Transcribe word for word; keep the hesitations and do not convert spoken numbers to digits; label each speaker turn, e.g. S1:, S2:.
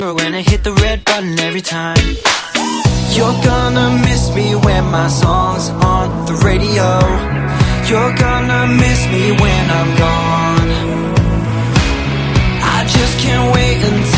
S1: when I hit the red button every time. You're gonna miss me when my song's on the radio. You're gonna miss me when I'm gone. I just can't wait until